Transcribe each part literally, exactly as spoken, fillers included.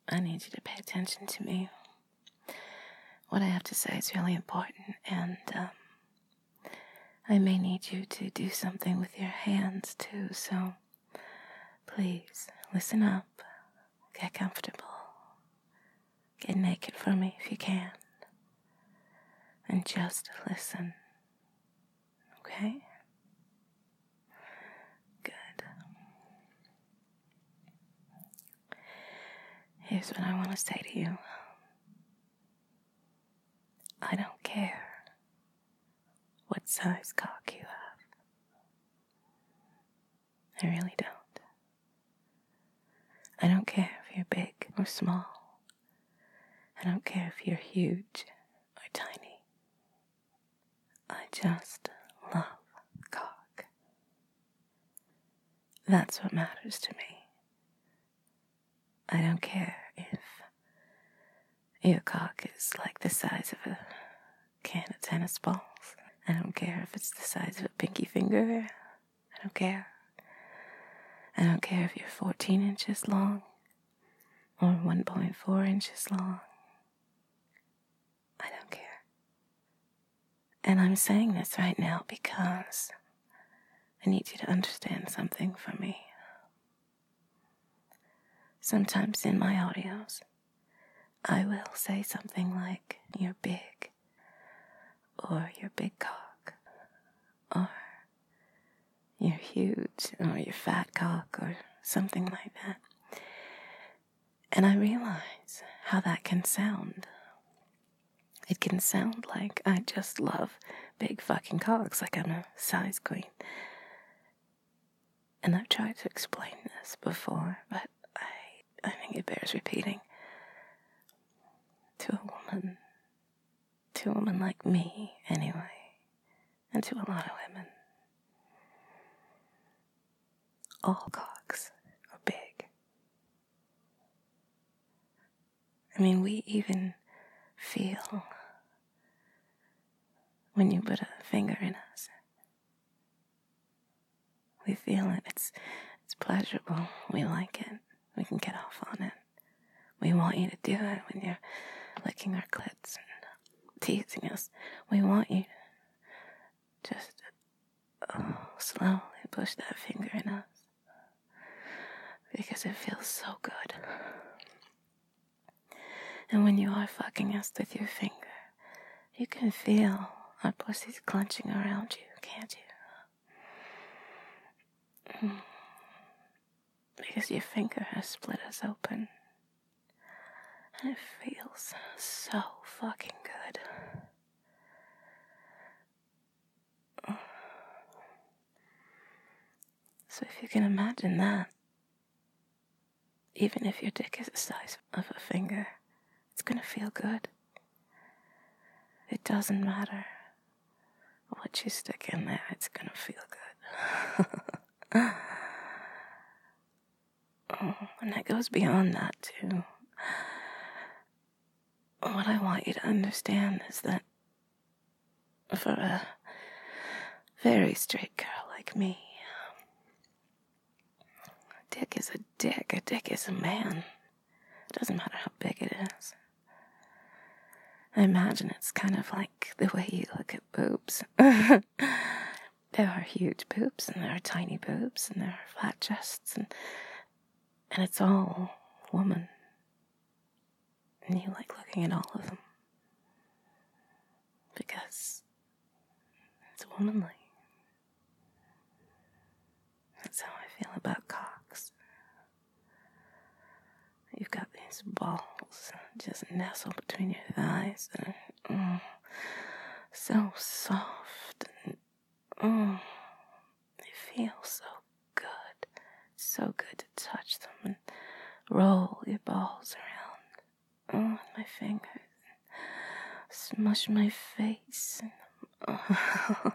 I need you to pay attention to me. What I have to say is really important, and um, I may need you to do something with your hands too, so please listen up, get comfortable, get naked for me if you can, and just listen, okay? Good. Here's what I want to say to you. I don't care what size cock you have. I really don't. I don't care if you're big or small. I don't care if you're huge or tiny. I just love cock. That's what matters to me. I don't care if your cock is like the size of a can of tennis balls. I don't care if it's the size of a pinky finger. I don't care. I don't care if you're fourteen inches long or one point four inches long. I don't care. And I'm saying this right now because I need you to understand something for me. Sometimes in my audios, I will say something like, you're big, or you're big cock, or you're huge, or you're fat cock, or something like that. And I realize how that can sound. It can sound like I just love big fucking cocks, like I'm a size queen. And I've tried to explain this before, but I, I think it bears repeating. To a woman, to a woman like me, anyway, and to a lot of women, all cocks are big. I mean, we even feel when you put a finger in us. We feel it. It's it's pleasurable. We like it. We can get off on it. We want you to do it when you're licking our clits and teasing us. We want you to just oh, slowly push that finger in us because it feels so good. And when you are fucking us with your finger, you can feel our pussies clenching around you, can't you? Because your finger has split us open. And it feels so fucking good. So if you can imagine that, even if your dick is the size of a finger, it's gonna feel good. It doesn't matter what you stick in there, it's gonna feel good. Oh, and it goes beyond that too. What I want you to understand is that for a very straight girl like me, a dick is a dick. A dick is a man. It doesn't matter how big it is. I imagine it's kind of like the way you look at boobs. There are huge boobs, and there are tiny boobs, and there are flat chests, and and it's all woman. And you like looking at all of them because it's womanly. That's how I feel about cocks. You've got these balls just nestled between your thighs and oh, so soft and oh, they feel so good. It's so good to touch them and roll your balls around. Oh, with my fingers. Smush my face. Oh,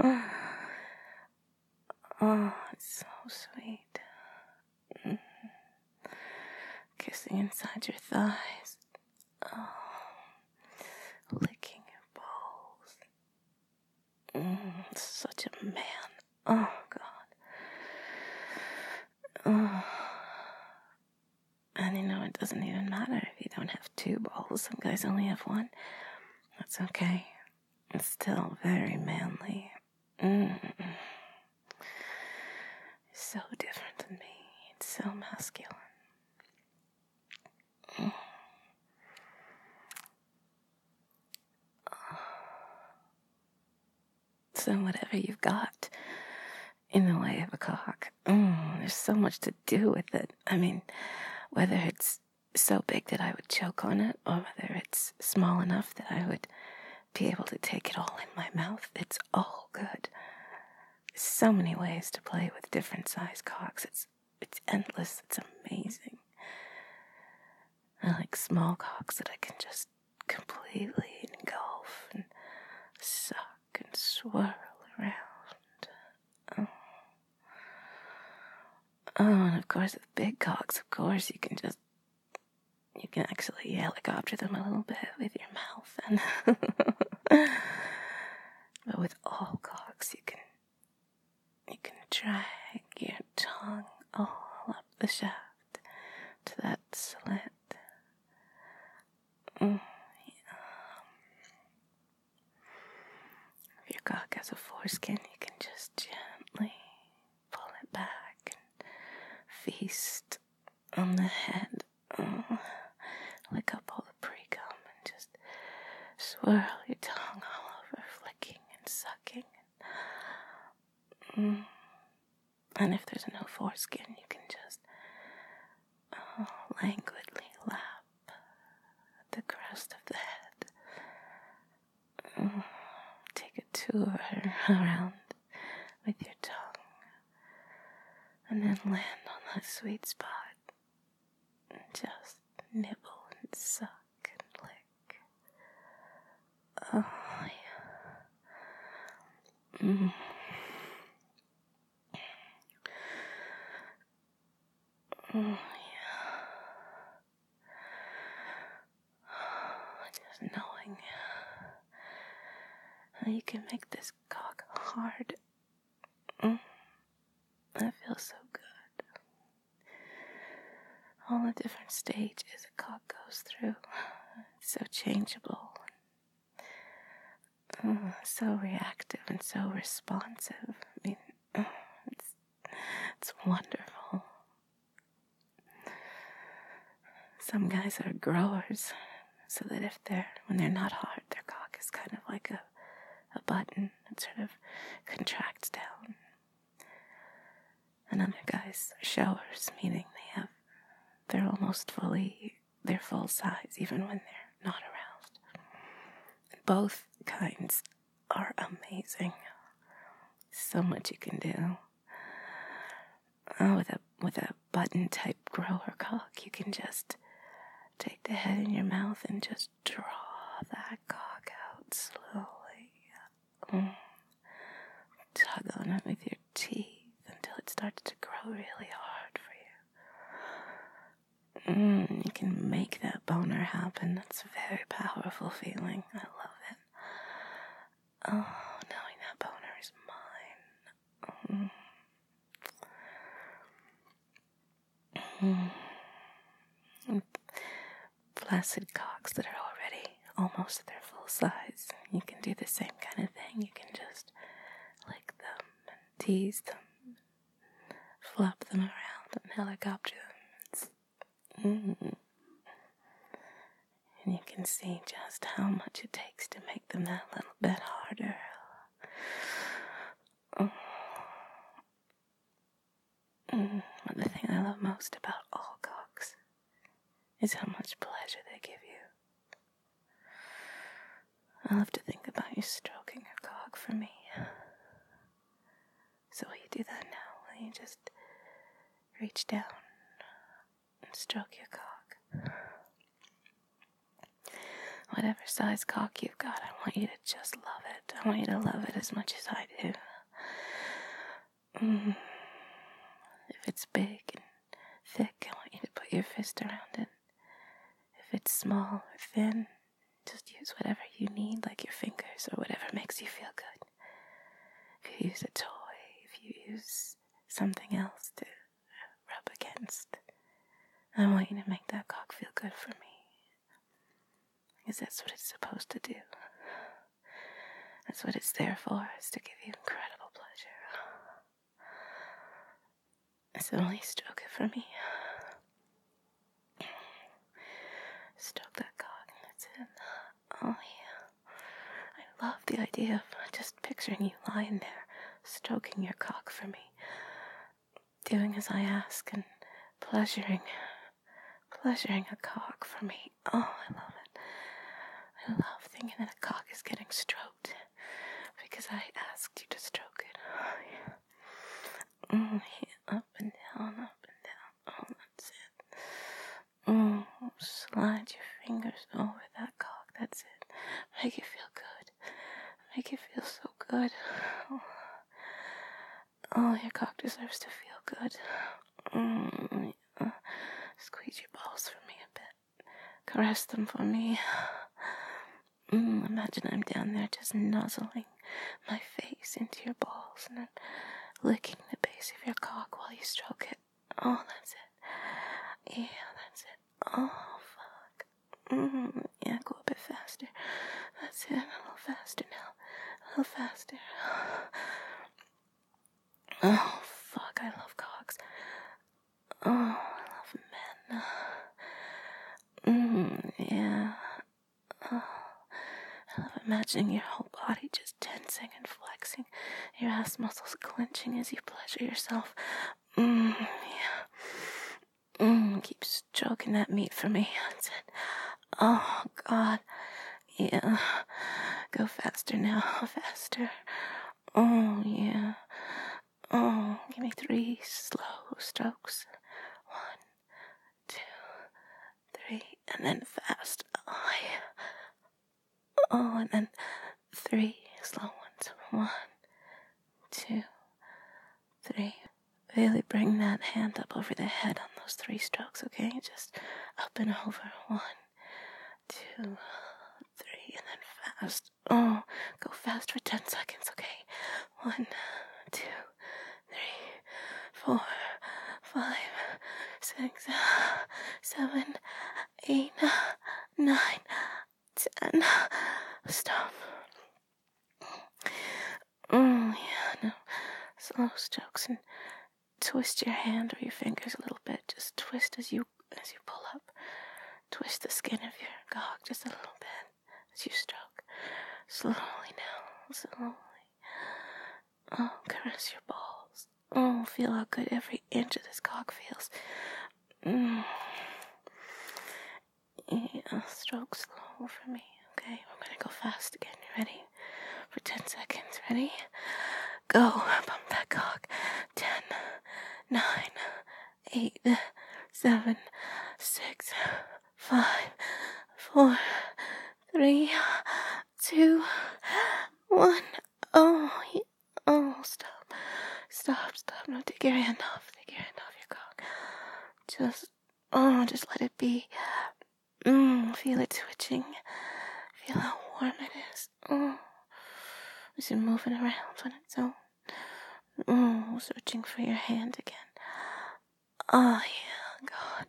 oh, it's so sweet. Mm. Kissing inside your thighs. Oh, licking your balls. Mm, such a man. Oh, God. Oh. And you know, it doesn't even matter if you don't have two balls. Some guys only have one. That's okay. It's still very manly. Mm. So different than me. It's so masculine. Mm. So whatever you've got in the way of a cock, mm, there's so much to do with it. I mean, whether it's so big that I would choke on it, or whether it's small enough that I would be able to take it all in my mouth, it's all good. There's so many ways to play with different size cocks. It's it's endless. It's amazing. I like small cocks that I can just completely engulf and suck and swirl around. Oh. Oh, and of course with big cocks, of course you can just, you can actually helicopter them a little bit with your mouth. And but with all cocks, you can, you can drag your tongue all up the shaft to that slit. Mm, yeah. If your cock has a foreskin, you can just gently pull it back and feast on the head. Oh, lick up all the pre-cum and just swirl your tongue all over, flicking and sucking. Mm. And if there's no foreskin, you can just oh, languidly lap at the crest of the head. Mm. Take a tour around with your tongue, and then land on that sweet spot and just nibble and suck and lick. Oh, yeah. Mm. Oh, yeah. Just knowing how you can make this cock hard. Mm. That feels so good. All the different stages a cock goes through. It's so changeable. Oh, so reactive and so responsive. I mean, oh, it's, it's wonderful. Some guys are growers, so that if they're, when they're not hard, their cock is kind of like a, a button. It sort of contracts down. And other guys are showers, meaning they have, they're almost fully, they're full size, even when they're not aroused. Both kinds are amazing. So much you can do. Oh, with a, with a button-type grower cock, you can just take the head in your mouth and just draw that cock out slowly. Mm. Tug on it with your teeth until it starts to grow really hard for you. Mm, you can make that boner happen. That's a very powerful feeling. I love it. Oh, knowing that boner is mine. Mm. Mm. Flaccid cocks that are already almost their full size. You can do the same kind of thing. You can just lick them and tease them, flop them around and helicopter them. Mm. And you can see just how much it takes to make them that little bit harder. Oh. Mm. The thing I love most about all cocks is how much pleasure they give you. I love to think about you stroking your cock for me. So will you do that now? Will you just reach down and stroke your cock? Whatever size cock you've got, I want you to just love it. I want you to love it as much as I do. Mm. If it's big and thick, I want you to put your fist around it. If it's small or thin, just use whatever you need, like your fingers or whatever makes you feel good. If you use a toy, if you use something else to rub against, I want you to make that cock feel good for me. Because that's what it's supposed to do. That's what it's there for, is to give you incredible pleasure. So only stroke it for me. Stroke that cock, and that's it. Oh yeah. I love the idea of just picturing you lying there, stroking your cock for me. Doing as I ask and pleasuring, pleasuring a cock for me. Oh, I love it. I love thinking that a cock is getting stroked because I asked you to stroke it. Oh, yeah. Mm, yeah. Up and down, up and down. Oh, that's it. Mm, slide your fingers over that cock. That's it. Make it feel good. Make it feel so good. Oh, oh your cock deserves to feel good. Mm, yeah. Squeeze your balls for me a bit. Caress them for me. Mm, imagine I'm down there just nuzzling my face into your balls and I'm licking the base of your cock while you stroke it. Oh, that's it. Yeah, that's it. Oh, fuck. Mm, yeah, go a bit faster. That's it. A little faster now. A little faster. Oh, fuck. I love cocks. Oh, I love men. Mm, yeah. Oh. I love imagining your whole body just tensing and flexing, your ass muscles clenching as you pleasure yourself. Mmm, yeah. Mmm, keep stroking that meat for me. That's it. Oh, God. Yeah. Go faster now. Faster. Oh, yeah. Oh, give me three slow strokes. One, two, three, and then fast. Oh, yeah. Oh, and then three slow ones. One, two, three. Really bring that hand up over the head on those three strokes, okay? Just up and over. One, two, three, and then fast. Oh, go fast for ten seconds, okay? One, two, three, four, five, six, seven, eight, nine, ten. Stop. Mm, yeah, no. Slow strokes and twist your hand or your fingers a little bit. Just twist as you as you pull up. Twist the skin of your cock just a little bit as you stroke. Slowly now. Slowly. Oh, caress your balls. Oh, feel how good every inch of this cock feels. Mm. Yeah, stroke slow for me. Okay, we're gonna go fast again. You ready? For ten seconds. Ready? Go. Pump that cock. Ten, nine, eight, seven, six, five, four, three, two, one. Oh, yeah. Oh, stop. Stop, stop. No, take your hand off. Take your hand off your cock. Just, oh, just let it be. Mmm, feel it twitching. Feel how warm it is. Oh, is it moving around on its own? Oh, searching for your hand again. Oh, yeah, God.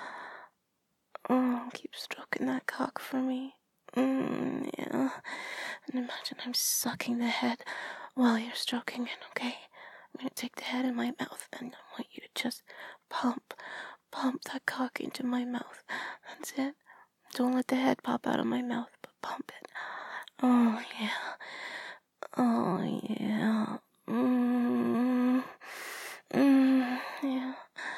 Oh, keep stroking that cock for me. Mm, yeah. And imagine I'm sucking the head while you're stroking it, okay? I'm gonna take the head in my mouth and I want you to just pump, pump that cock into my mouth. That's it. Don't let the head pop out of my mouth, but pump it. Oh, yeah. Oh, yeah. Mmm. Mmm, yeah.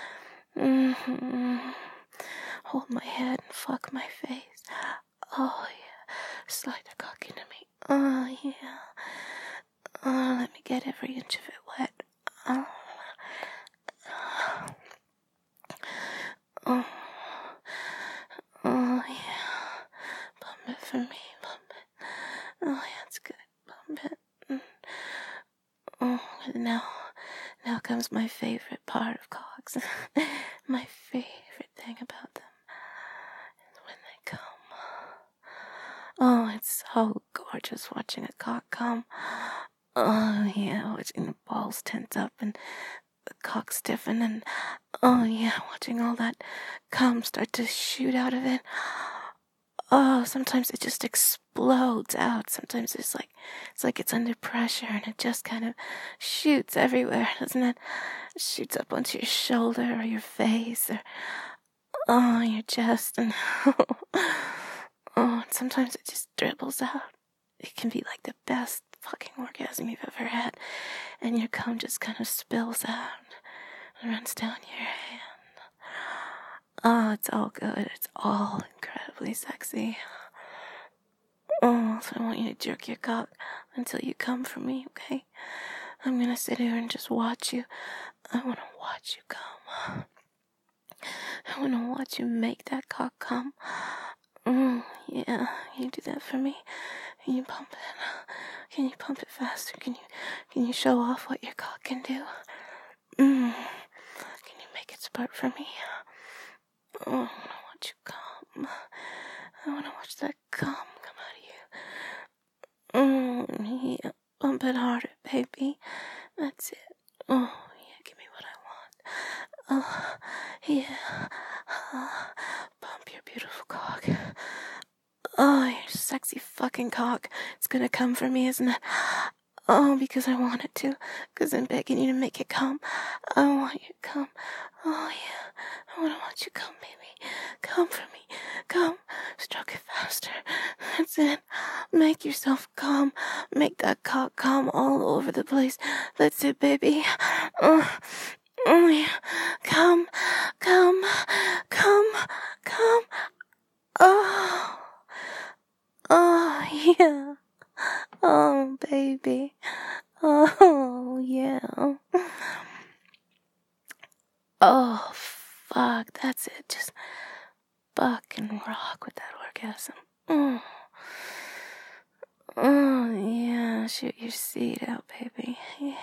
Mmm. Hold my head and fuck my face. Oh, yeah. Slide the cock into me. Oh, yeah. Oh, let me get every inch of it wet. Oh. Oh. Oh, yeah. Pump it for me. Pump it. Oh, yeah, that's good. Pump it. Mm. Oh, now, now comes my favorite part of cocks. My favorite thing about them is when they come. Oh, it's so gorgeous watching a cock come. Oh, yeah, watching the balls tense up and the cock stiffen and Oh yeah, watching all that cum start to shoot out of it. Oh, sometimes it just explodes out. Sometimes it's like it's like it's under pressure and it just kind of shoots everywhere, doesn't it? It shoots up onto your shoulder or your face or oh your chest and oh, and sometimes it just dribbles out. It can be like the best fucking orgasm you've ever had, and your cum just kind of spills out and runs down your hand. Oh, it's all good. It's all incredibly sexy. Oh, so I want you to jerk your cock until you come for me, okay? I'm gonna sit here and just watch you. I wanna watch you come. I wanna watch you make that cock come. Mm, yeah, you do that for me. Can you pump it? Can you pump it faster? Can you can you show off what your cock can do? Mm. Can you make it spurt for me? Oh, I wanna watch you come. I wanna watch that cum come out of you. Mm, yeah, pump it harder, baby. That's it. Oh, yeah, give me what I want. Oh, yeah. Uh, pump your beautiful cock. Oh, your sexy fucking cock. It's gonna come for me, isn't it? Oh, because I want it to. Because I'm begging you to make it come. I want you to come. Oh, yeah. I want to watch you come, baby. Come for me. Come. Stroke it faster. That's it. Make yourself come. Make that cock come all over the place. That's it, baby. Oh, oh yeah. Come. Come. Come. Come. Oh. Oh, yeah. Oh, baby. Oh, yeah. Oh, fuck. That's it. Just buck and rock with that orgasm. Mm. Oh, yeah. Shoot your seed out, baby. Yeah.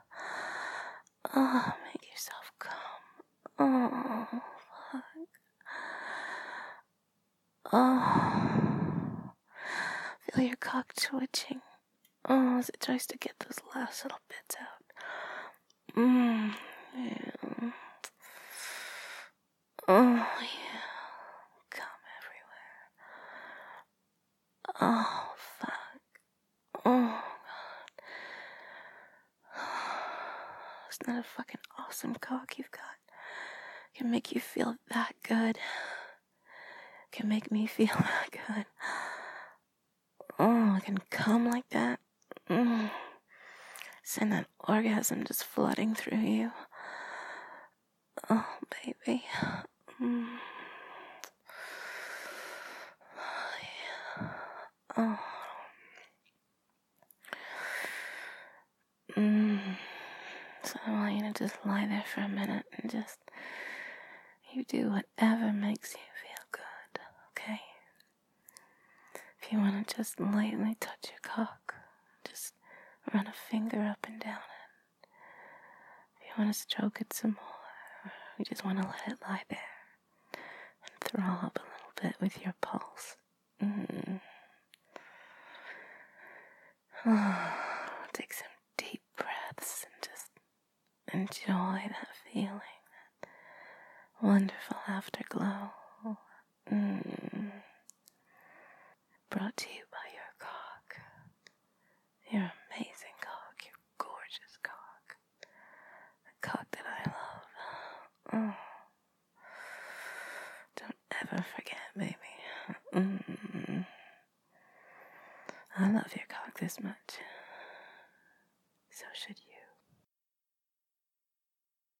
Oh, make yourself come. Oh, fuck. Oh. Feel your cock twitching. Oh, as it tries to get those last little bits out. Mmm, yeah. Oh, yeah. Come everywhere. Oh, fuck. Oh, God. Isn't that a fucking awesome cock you've got? Can make you feel that good. Can make me feel that good. Oh, I can come like that. Mm. Send that orgasm just flooding through you. Oh, baby. Mm. Oh, yeah. Oh. Mm. So I want you to just lie there for a minute and just, you do whatever makes you feel good, okay? If you want to just lightly touch your cock, just run a finger up and down it. If you want to stroke it some more, you just want to let it lie there and throb a little bit with your pulse. Mm. Oh, take some deep breaths and just enjoy that feeling, that wonderful afterglow. Mm. Brought to you by your cock. Your amazing cock, your gorgeous cock. The cock that I love. Oh. Don't ever forget, baby. Mm. I love your cock this much. So should you.